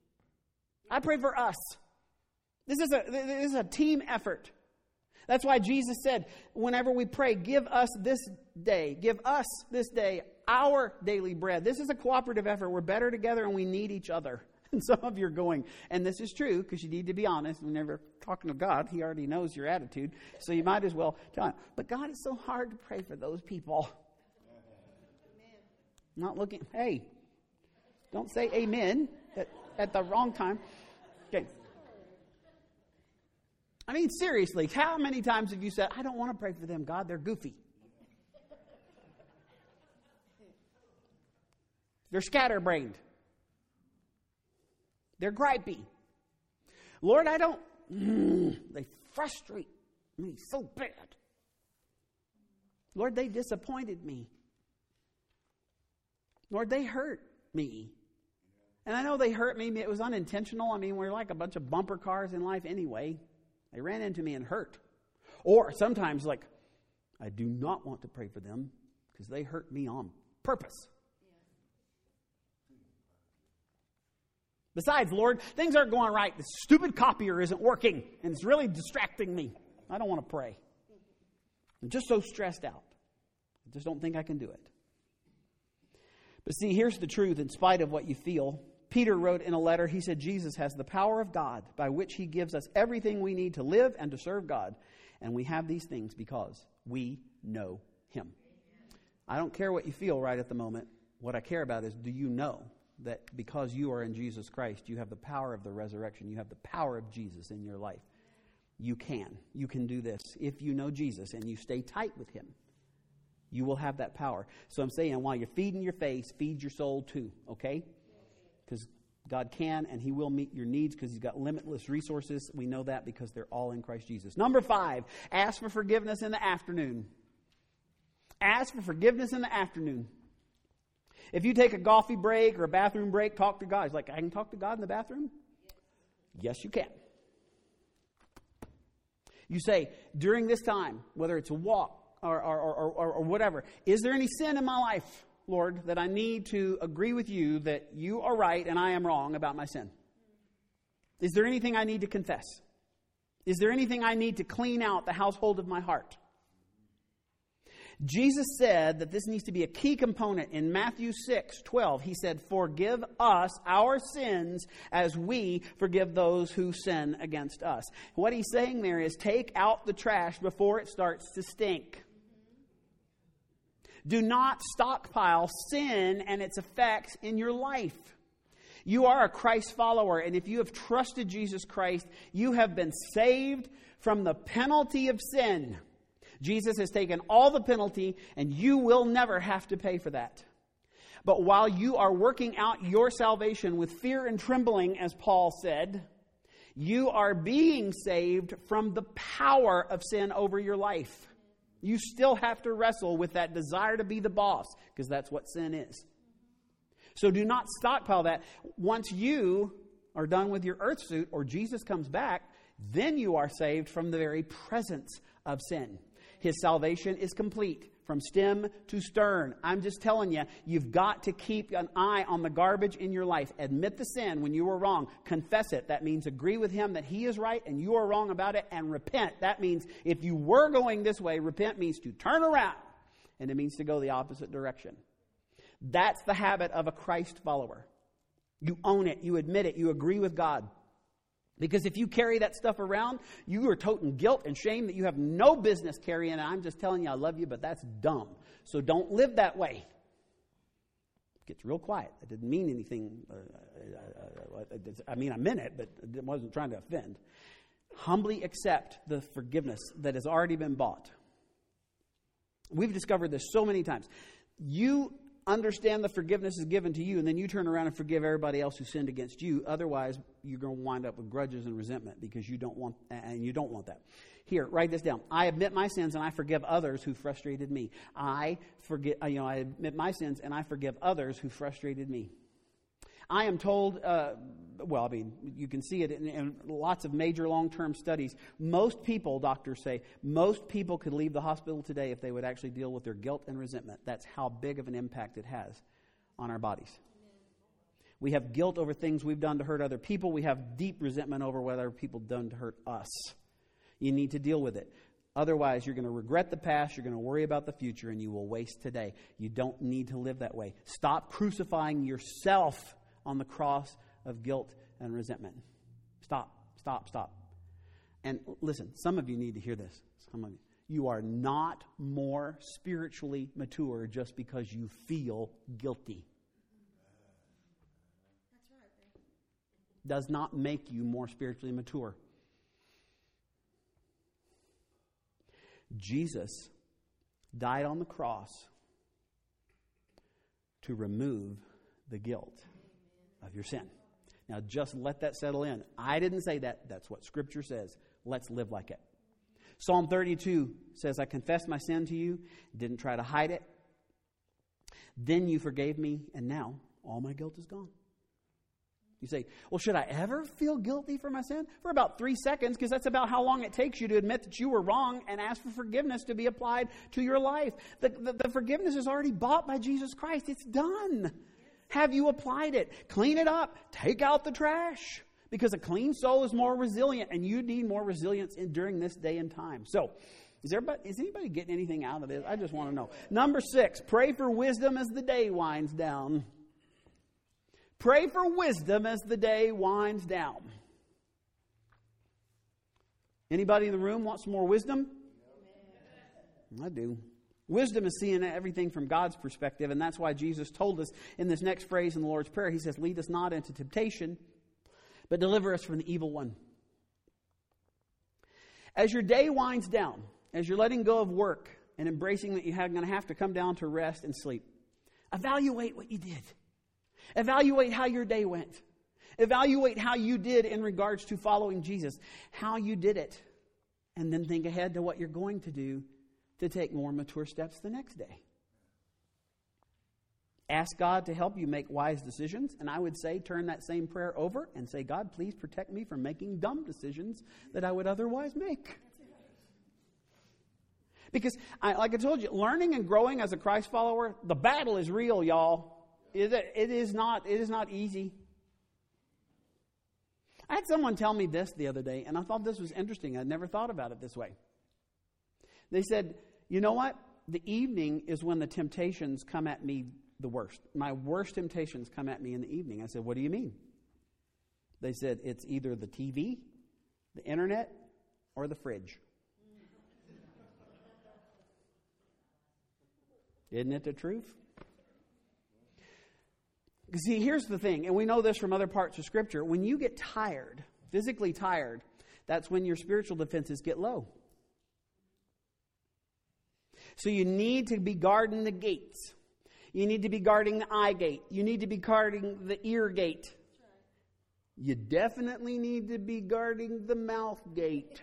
I pray for us. This is a, this is a team effort. That's why Jesus said, whenever we pray, give us this day, give us this day our daily bread. This is a cooperative effort. We're better together and we need each other. And some of you are going, and this is true because you need to be honest. Whenever you're talking to God, He already knows your attitude. So you might as well tell Him. But God, it's so hard to pray for those people. Amen. Not looking, hey, don't say amen at, at the wrong time. Okay. I mean, seriously, how many times have you said, I don't want to pray for them, God, they're goofy. They're scatterbrained. They're gripey. Lord, I don't, mm, they frustrate me so bad. Lord, they disappointed me. Lord, they hurt me. And I know they hurt me. It was unintentional. I mean, we're like a bunch of bumper cars in life anyway. They ran into me and hurt. Or sometimes like, I do not want to pray for them because they hurt me on purpose. Besides, Lord, things aren't going right. The stupid copier isn't working, and it's really distracting me. I don't want to pray. I'm just so stressed out. I just don't think I can do it. But see, here's the truth in spite of what you feel. Peter wrote in a letter, he said, Jesus has the power of God by which he gives us everything we need to live and to serve God. And we have these things because we know him. I don't care what you feel right at the moment. What I care about is, do you know that because you are in Jesus Christ, you have the power of the resurrection. You have the power of Jesus in your life. You can. You can do this. If you know Jesus and you stay tight with him, you will have that power. So I'm saying, while you're feeding your face, feed your soul too, okay? Because God can and he will meet your needs because he's got limitless resources. We know that because they're all in Christ Jesus. Number five, ask for forgiveness in the afternoon. Ask for forgiveness in the afternoon. If you take a coffee break or a bathroom break, talk to God. It's like, I can talk to God in the bathroom? Yes, you can. You say, during this time, whether it's a walk or, or, or, or, or whatever, is there any sin in my life, Lord, that I need to agree with you that you are right and I am wrong about my sin? Is there anything I need to confess? Is there anything I need to clean out the household of my heart? Jesus said that this needs to be a key component in Matthew six twelve. He said, forgive us our sins as we forgive those who sin against us. What he's saying there is take out the trash before it starts to stink. Do not stockpile sin and its effects in your life. You are a Christ follower, and if you have trusted Jesus Christ, you have been saved from the penalty of sin. Jesus has taken all the penalty, and you will never have to pay for that. But while you are working out your salvation with fear and trembling, as Paul said, you are being saved from the power of sin over your life. You still have to wrestle with that desire to be the boss, because that's what sin is. So do not stockpile that. Once you are done with your earth suit, or Jesus comes back, then you are saved from the very presence of sin. His salvation is complete from stem to stern. I'm just telling you, you've got to keep an eye on the garbage in your life. Admit the sin when you were wrong. Confess it. That means agree with him that he is right and you are wrong about it, and repent. That means if you were going this way, repent means to turn around, and it means to go the opposite direction. That's the habit of a Christ follower. You own it. You admit it. You agree with God. Because if you carry that stuff around, you are toting guilt and shame that you have no business carrying. And I'm just telling you, I love you, but that's dumb. So don't live that way. It gets real quiet. I didn't mean anything. Uh, I mean, I meant it, but I wasn't trying to offend. Humbly accept the forgiveness that has already been bought. We've discovered this so many times. You understand the forgiveness is given to you, and then you turn around and forgive everybody else who sinned against you. Otherwise, you're going to wind up with grudges and resentment because you don't want, and you don't want that. Here, write this down. I admit my sins and I forgive others who frustrated me. I forget, you know, I admit my sins and I forgive others who frustrated me. I am told, uh, well, I mean, you can see it in, in lots of major long-term studies. Most people, doctors say, most people could leave the hospital today if they would actually deal with their guilt and resentment. That's how big of an impact it has on our bodies. We have guilt over things we've done to hurt other people. We have deep resentment over what other people done to hurt us. You need to deal with it. Otherwise, you're going to regret the past, you're going to worry about the future, and you will waste today. You don't need to live that way. Stop crucifying yourself on the cross of guilt and resentment. Stop, stop, stop. And listen, some of you need to hear this. Some of you. You are not more spiritually mature just because you feel guilty. That's right. Does not make you more spiritually mature. Jesus died on the cross to remove the guilt of your sin. Now just let that settle in. I didn't say that. That's what Scripture says. Let's live like it. Psalm thirty-two says, I confessed my sin to you, didn't try to hide it. Then you forgave me, and now all my guilt is gone. You say, well, should I ever feel guilty for my sin? For about three seconds, because that's about how long it takes you to admit that you were wrong and ask for forgiveness to be applied to your life. The, the, the forgiveness is already bought by Jesus Christ. It's done. Have you applied it? Clean it up. Take out the trash. Because a clean soul is more resilient, and you need more resilience in, during this day and time. So, is everybody, is anybody getting anything out of this? I just want to know. Number six, pray for wisdom as the day winds down. Pray for wisdom as the day winds down. Anybody in the room want some more wisdom? I do. Wisdom is seeing everything from God's perspective, and that's why Jesus told us in this next phrase in the Lord's Prayer, He says, lead us not into temptation, but deliver us from the evil one. As your day winds down, as you're letting go of work and embracing that you're going to have to come down to rest and sleep, evaluate what you did. Evaluate how your day went. Evaluate how you did in regards to following Jesus, how you did it, and then think ahead to what you're going to do to take more mature steps the next day. Ask God to help you make wise decisions. And I would say turn that same prayer over and say, God, please protect me from making dumb decisions that I would otherwise make. Because, I, like I told you, learning and growing as a Christ follower, the battle is real, y'all. It, it is not, it is not easy. I had someone tell me this the other day, and I thought this was interesting. I'd never thought about it this way. They said, you know what? The evening is when the temptations come at me the worst. My worst temptations come at me in the evening. I said, what do you mean? They said, it's either the T V, the internet, or the fridge. Isn't it the truth? See, here's the thing, and we know this from other parts of Scripture. When you get tired, physically tired, that's when your spiritual defenses get low. So you need to be guarding the gates. You need to be guarding the eye gate. You need to be guarding the ear gate. You definitely need to be guarding the mouth gate.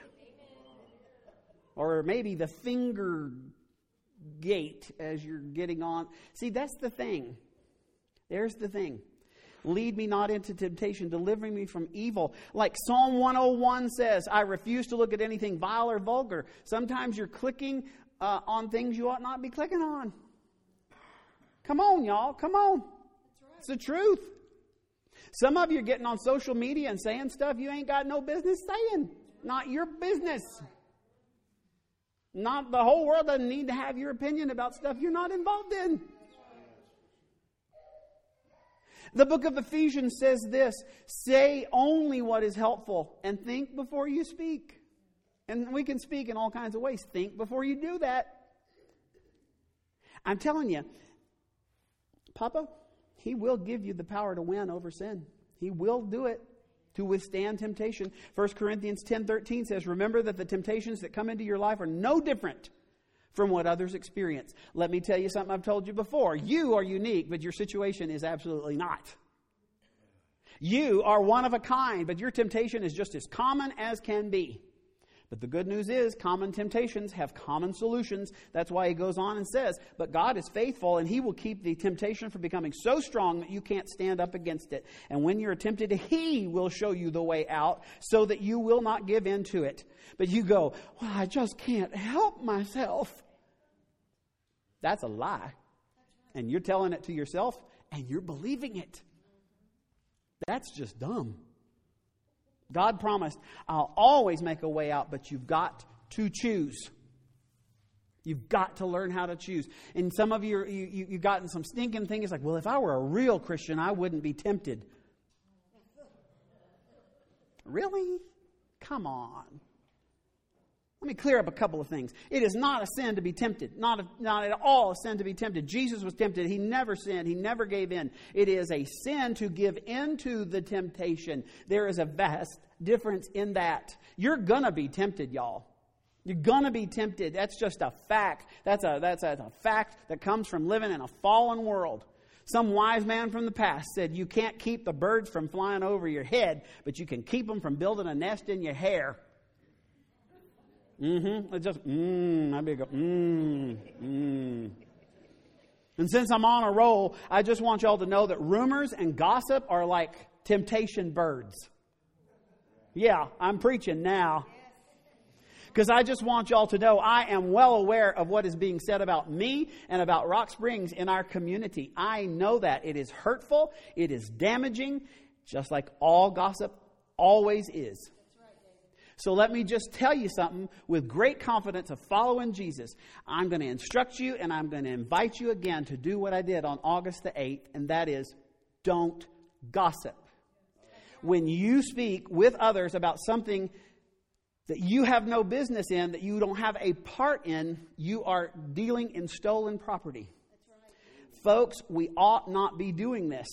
Or maybe the finger gate as you're getting on. See, that's the thing. There's the thing. Lead me not into temptation, delivering me from evil. Like Psalm one oh one says, I refuse to look at anything vile or vulgar. Sometimes you're clicking uh, on things you ought not be clicking on. Come on, y'all. Come on. That's right. It's the truth. Some of you are getting on social media and saying stuff you ain't got no business saying. Not your business. Not the whole world doesn't need to have your opinion about stuff you're not involved in. The book of Ephesians says this, say only what is helpful and think before you speak. And we can speak in all kinds of ways. Think before you do that. I'm telling you, Papa, He will give you the power to win over sin. He will do it to withstand temptation. First Corinthians ten thirteen says, remember that the temptations that come into your life are no different from what others experience. Let me tell you something I've told you before. You are unique, but your situation is absolutely not. You are one of a kind, but your temptation is just as common as can be. But the good news is common temptations have common solutions. That's why he goes on and says, but God is faithful and He will keep the temptation from becoming so strong that you can't stand up against it. And when you're tempted, He will show you the way out so that you will not give in to it. But you go, well, I just can't help myself. That's a lie. And you're telling it to yourself and you're believing it. That's just dumb. God promised, I'll always make a way out, but you've got to choose. You've got to learn how to choose. And some of you, you, you, you've gotten some stinking things like, well, if I were a real Christian, I wouldn't be tempted. Really? Come on. Let me clear up a couple of things. It is not a sin to be tempted. Not, a, not at all a sin to be tempted. Jesus was tempted. He never sinned. He never gave in. It is a sin to give in to the temptation. There is a vast difference in that. You're going to be tempted, y'all. You're going to be tempted. That's just a fact. That's a, that's, a, that's a fact that comes from living in a fallen world. Some wise man from the past said, you can't keep the birds from flying over your head, but you can keep them from building a nest in your hair. Mm-hmm. It just, mmm, I'd be go, mmm, mmm. And since I'm on a roll, I just want y'all to know that rumors and gossip are like temptation birds. Yeah, I'm preaching now. Because I just want y'all to know I am well aware of what is being said about me and about Rock Springs in our community. I know that. It is hurtful. It is damaging, just like all gossip always is. So let me just tell you something with great confidence of following Jesus. I'm going to instruct you and I'm going to invite you again to do what I did on August the eighth, and that is don't gossip. When you speak with others about something that you have no business in, that you don't have a part in, you are dealing in stolen property. Folks, we ought not be doing this.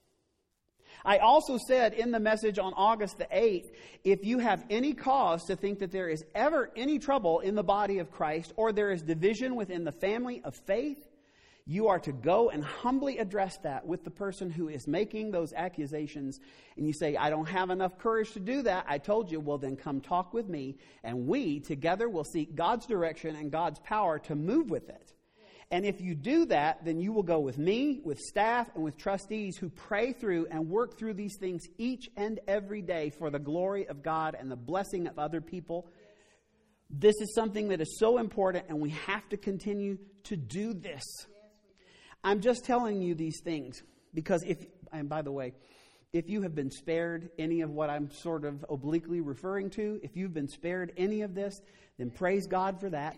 I also said in the message on August the eighth, if you have any cause to think that there is ever any trouble in the body of Christ, or there is division within the family of faith, you are to go and humbly address that with the person who is making those accusations. And you say, I don't have enough courage to do that. I told you, well then come talk with me, and we together will seek God's direction and God's power to move with it. And if you do that, then you will go with me, with staff, and with trustees who pray through and work through these things each and every day for the glory of God and the blessing of other people. This is something that is so important, and we have to continue to do this. I'm just telling you these things because if, and by the way, if you have been spared any of what I'm sort of obliquely referring to, if you've been spared any of this, then praise God for that.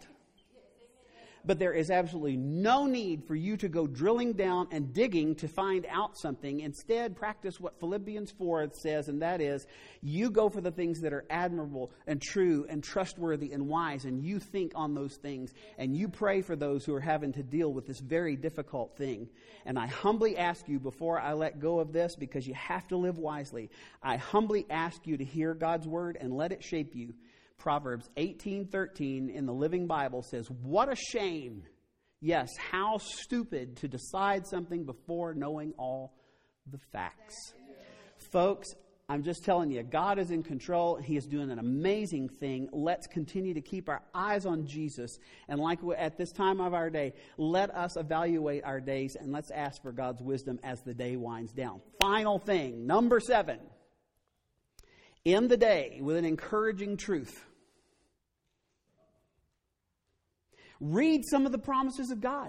But there is absolutely no need for you to go drilling down and digging to find out something. Instead, practice what Philippians four says, and that is, you go for the things that are admirable and true and trustworthy and wise, and you think on those things, and you pray for those who are having to deal with this very difficult thing. And I humbly ask you, before I let go of this, because you have to live wisely, I humbly ask you to hear God's word and let it shape you. Proverbs eighteen thirteen in the Living Bible says, what a shame, yes, how stupid to decide something before knowing all the facts. Folks, I'm just telling you, God is in control. He is doing an amazing thing. Let's continue to keep our eyes on Jesus. And like at this time of our day, let us evaluate our days and let's ask for God's wisdom as the day winds down. Final thing, number seven. In the day with an encouraging truth. Read some of the promises of God.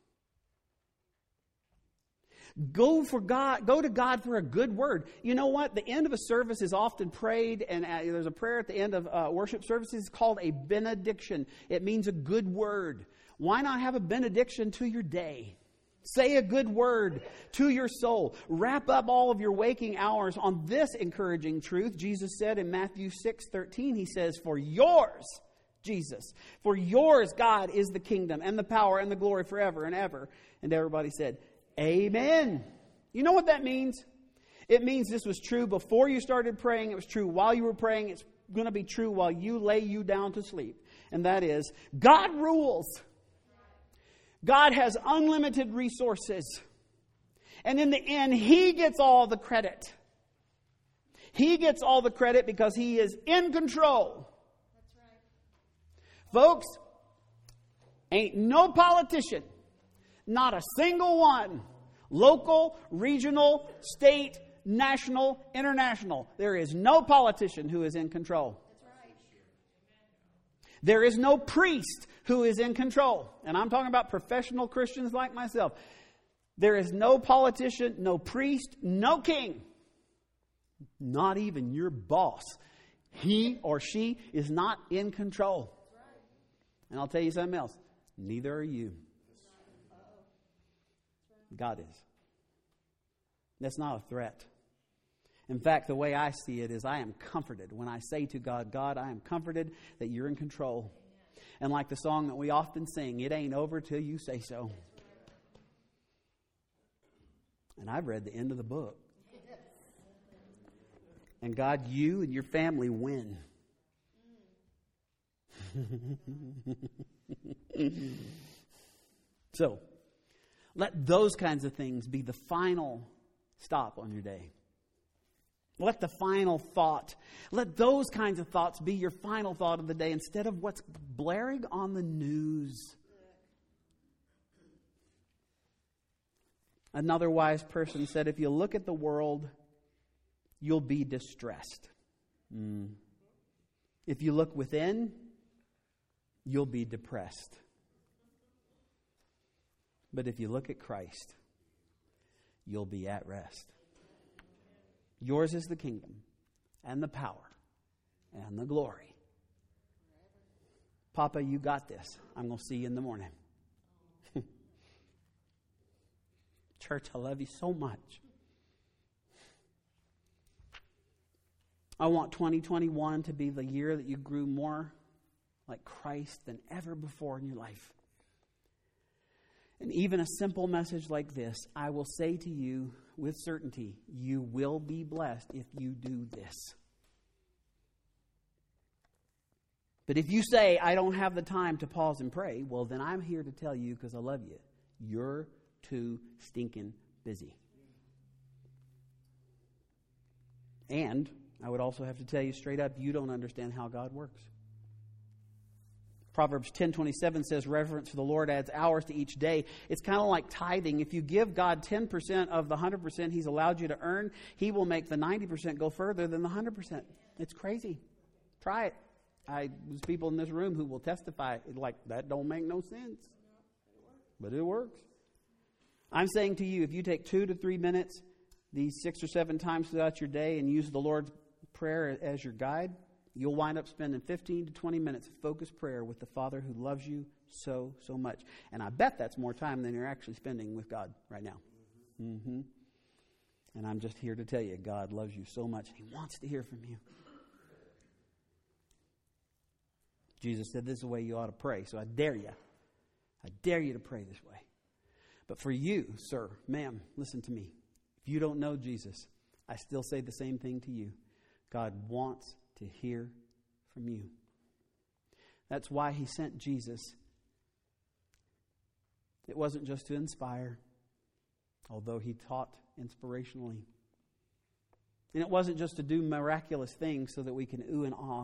Go for God. Go to God for a good word. You know what? The end of a service is often prayed, and uh, there's a prayer at the end of uh, worship services called a benediction. It means a good word. Why not have a benediction to your day? Say a good word to your soul. Wrap up all of your waking hours on this encouraging truth. Jesus said in Matthew six thirteen, He says, for yours, Jesus, for yours, God, is the kingdom and the power and the glory forever and ever. And everybody said, amen. You know what that means? It means this was true before you started praying. It was true while you were praying. It's going to be true while you lay you down to sleep. And that is, God rules. God has unlimited resources. And in the end, He gets all the credit. He gets all the credit because He is in control. That's right. Folks, ain't no politician, not a single one, local, regional, state, national, international. There is no politician who is in control. There is no priest who is in control. And I'm talking about professional Christians like myself. There is no politician, no priest, no king. Not even your boss. He or she is not in control. And I'll tell you something else. Neither are you. God is. That's not a threat. In fact, the way I see it is I am comforted when I say to God, God, I am comforted that you're in control. And like the song that we often sing, it ain't over till you say so. And I've read the end of the book. And God, you and your family win. So, let those kinds of things be the final stop on your day. Let the final thought, let those kinds of thoughts be your final thought of the day instead of what's blaring on the news. Another wise person said, if you look at the world, you'll be distressed. Mm. If you look within, you'll be depressed. But if you look at Christ, you'll be at rest. Yours is the kingdom and the power and the glory. Papa, you got this. I'm going to see you in the morning. Church, I love you so much. I want twenty twenty-one to be the year that you grew more like Christ than ever before in your life. And even a simple message like this, I will say to you with certainty, you will be blessed if you do this. But if you say, I don't have the time to pause and pray, well, then I'm here to tell you, because I love you, you're too stinking busy. And I would also have to tell you straight up, you don't understand how God works. Proverbs ten twenty-seven says, reverence for the Lord adds hours to each day. It's kind of like tithing. If you give God ten percent of the one hundred percent He's allowed you to earn, He will make the ninety percent go further than the one hundred percent. It's crazy. Try it. I, there's people in this room who will testify, like, that don't make no sense. But it works. I'm saying to you, if you take two to three minutes these six or seven times throughout your day and use the Lord's Prayer as your guide, you'll wind up spending fifteen to twenty minutes of focused prayer with the Father who loves you so, so much. And I bet that's more time than you're actually spending with God right now. Mm-hmm. And I'm just here to tell you, God loves you so much. He wants to hear from you. Jesus said this is the way you ought to pray. So I dare you. I dare you to pray this way. But for you, sir, ma'am, listen to me. If you don't know Jesus, I still say the same thing to you. God wants to hear from you. That's why He sent Jesus. It wasn't just to inspire, although He taught inspirationally. And it wasn't just to do miraculous things so that we can ooh and ah.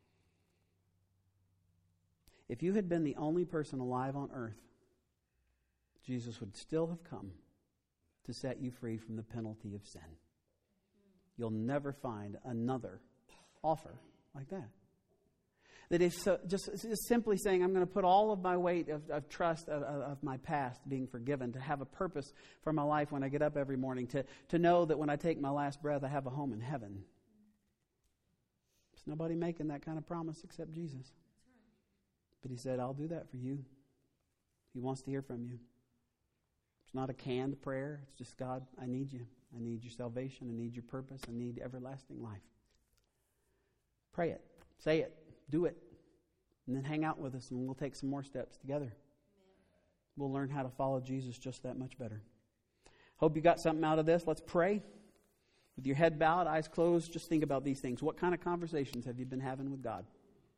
If you had been the only person alive on earth, Jesus would still have come to set you free from the penalty of sin. You'll never find another offer like that. That if so, just, just simply saying, I'm going to put all of my weight of, of trust of, of, of my past being forgiven, to have a purpose for my life when I get up every morning, to, to know that when I take my last breath, I have a home in heaven. There's nobody making that kind of promise except Jesus. But He said, I'll do that for you. He wants to hear from you. It's not a canned prayer. It's just, God, I need you. I need your salvation. I need your purpose. I need everlasting life. Pray it. Say it. Do it. And then hang out with us and we'll take some more steps together. We'll learn how to follow Jesus just that much better. Hope you got something out of this. Let's pray. With your head bowed, eyes closed, just think about these things. What kind of conversations have you been having with God?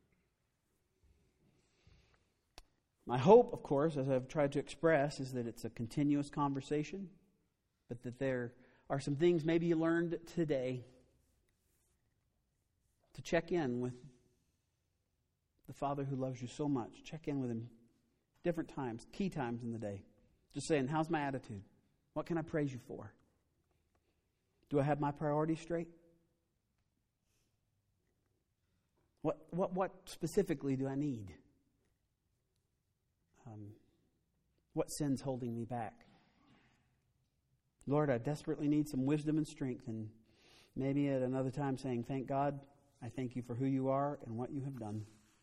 My hope, of course, as I've tried to express, is that it's a continuous conversation, but that there are some things maybe you learned today to check in with the Father who loves you so much. Check in with Him different times, key times in the day. Just saying, how's my attitude? What can I praise you for? Do I have my priorities straight? What what what specifically do I need? Um, what sin's holding me back? Lord, I desperately need some wisdom and strength, and maybe at another time saying, thank God, I thank you for who you are and what you have done.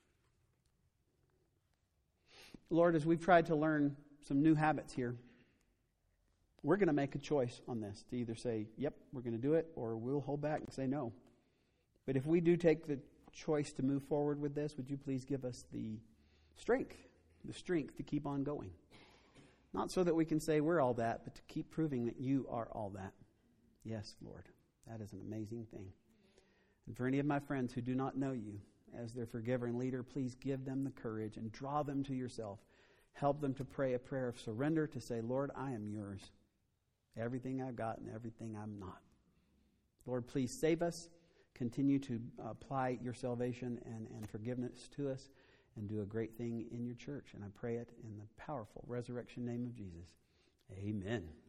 Lord, as we've tried to learn some new habits here, we're going to make a choice on this to either say, yep, we're going to do it, or we'll hold back and say no. But if we do take the choice to move forward with this, would you please give us the strength, the strength to keep on going? Not so that we can say we're all that, but to keep proving that you are all that. Yes, Lord, that is an amazing thing. And for any of my friends who do not know you as their forgiver and leader, please give them the courage and draw them to yourself. Help them to pray a prayer of surrender, to say, Lord, I am yours. Everything I've got and everything I'm not. Lord, please save us. Continue to apply your salvation and, and forgiveness to us, and do a great thing in your church. And I pray it in the powerful resurrection name of Jesus. Amen.